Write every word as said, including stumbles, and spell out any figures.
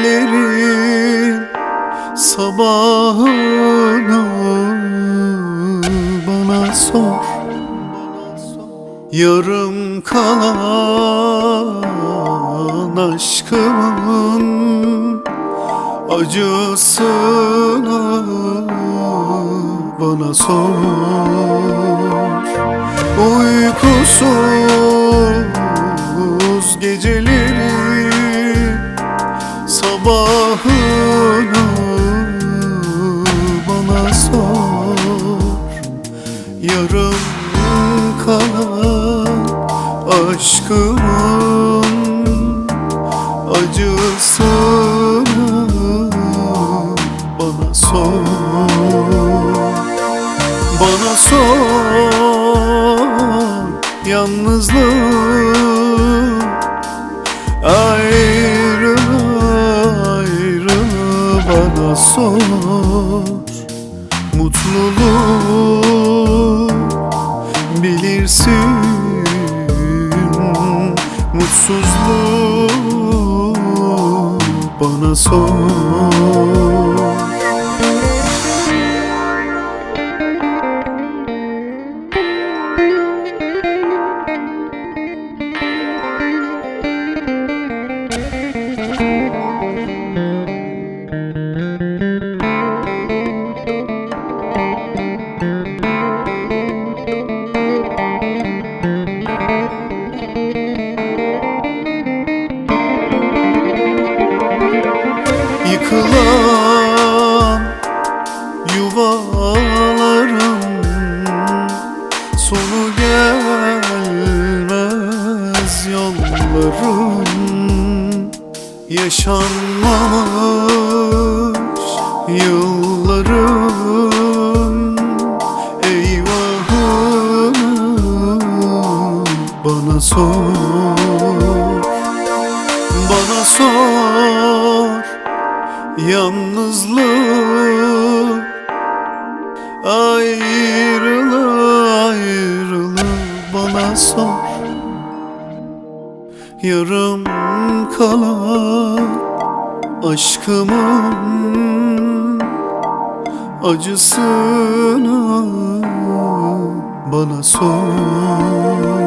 gecelerin sabahını bana sor. Yarım kalan aşkımın acısını bana sor. Uykusuz gecelerin sabahını bana sor. Yarım kalan aşkımın acısını bana sor. Bana sor yalnızlığı, ayrı ayrı bana sor. Mutluluğu bilirsin, mutsuzluğu bana sor. Yıkılan yuvaların sonu gelmez yolların, yaşanmamış yılların eyvahını bana sor. Bana sor yalnızlığı, ayrılığı ayrılığı bana sor. Yarım kalan aşkımın acısını bana sor.